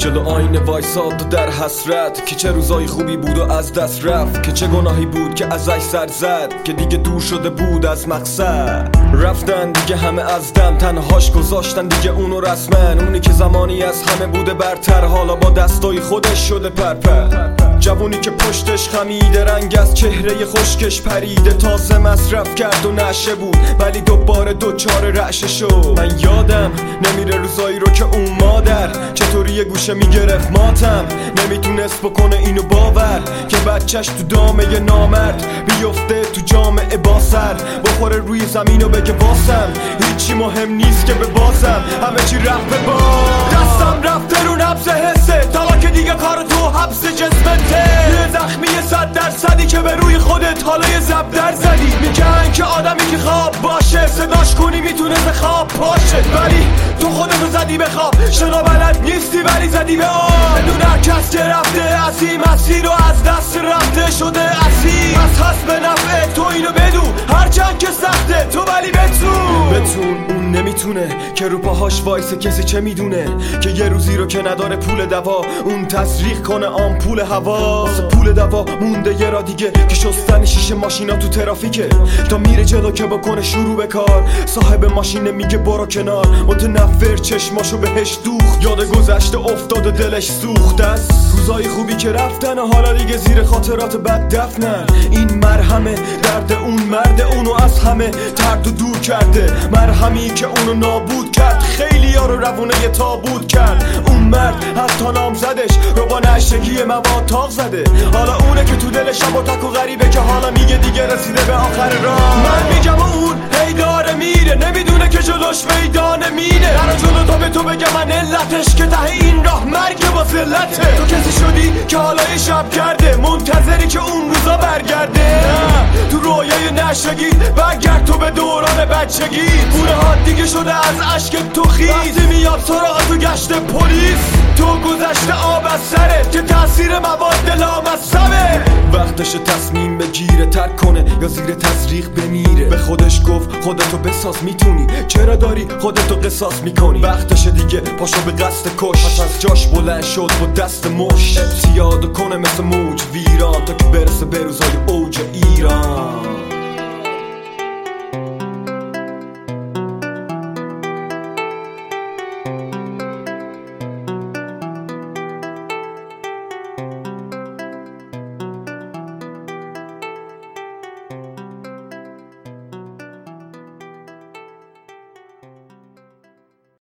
جلو آینه وایساد و در حسرت که چه روزای خوبی بود و از دست رفت، که چه گناهی بود که ازش سر زد، که دیگه دور شده بود از مقصد. رفتن دیگه همه از دم، تنهاش گذاشتن دیگه اونو رسمن. اونی که زمانی از همه بوده برتر، حالا با دستای خودش شده پرپر. جوونی که پشتش خمیده، رنگ از چهره خشکش پریده، تازه مصرف کرد و نشه بود ولی دوباره دوچار رعشه شد. من یادم نمیره روزایی رو که اون مادر چطوری یه گوشه میگرفت ماتم، نمیتونست بکنه اینو باور که بچهش تو دامه نامرد بیفته تو جامعه با سر، بخوره روی زمین و بگه واسم هیچی مهم نیست که ببازم، همه چی رفت به باز. دستم رفته رو نبض حسه، تا که دیگه کار تو حبس جسمته. یه زخمی 100% که به روی خودت حالا یه زب در زدی. میگن که آدمی که خواب باشه صداش کنی میتونه به خواب پاشه، ولی تو خودتو زدی به خواب. شنا بلد نیستی ولی زدی به آب، بدون هر کس که رفته از این مسیر و از دست رفته شده اسیر. از هست به نفعه تو اینو بدون، هرچند که سخته تو ولی بتون. اون نمیتونه که رو پاهاش وایسه، کسی چه میدونه که یه روزی رو که نداره پول دوا اون تزریق کنه آمپول هوا. واسه پول دوا مونده یه را دیگه که شستن شیشه ماشینا تو ترافیکه، تا میره جلو که بکنه شروع به کار. صاحب ماشین میگه برو کنار، متنفر چشماشو بهش دوخت. یاد گذشته افتاد و دلش سوخت از روزای خوبی که رفتن و حالا دیگه زیر خاطرات بد دفنن. این مرهمه درد اون مرد اونو از همه ترد و دور کرده، مرهمی که اونو نابود کرد، خیلی ها رو روونه یه تابود کرد. اون مرد حتی نامزدش رو با نشگی مواد تاق زده، حالا اونه که تو دل شب و تک و غریبه که حالا میگه دیگه رسیده به آخر راه. من میگم و اون هی داره میره، نمیدونه که جلوش میدانه مینه. در جلو تو به تو بگم من علتش که ته این راه مرگ با ذلته. تو کسی شدی که حالا یه شب کرده، منتظری که اون روزا برگرده. تو رویای نشگی برگرد تو به دوران بچگی. پونه ها دیگه شده از عشق تو خیز، وقتی میاد سراغ تو گشت پلیس. تو گذشته آب از سرت که تاثیر مواد لامصبه. وقتش تصمیم بگیره ترک کنه یا زیر تزریق بمیره. به خودش گفت خودتو بساز میتونی، چرا داری خودتو قصاص میکنی. وقتش دیگه پاشو به قصد کش، پس از جاش بلند شد با دست مش. ابتیاد کنه مثل موج ویران تا که برسه به روزای اوج ایران.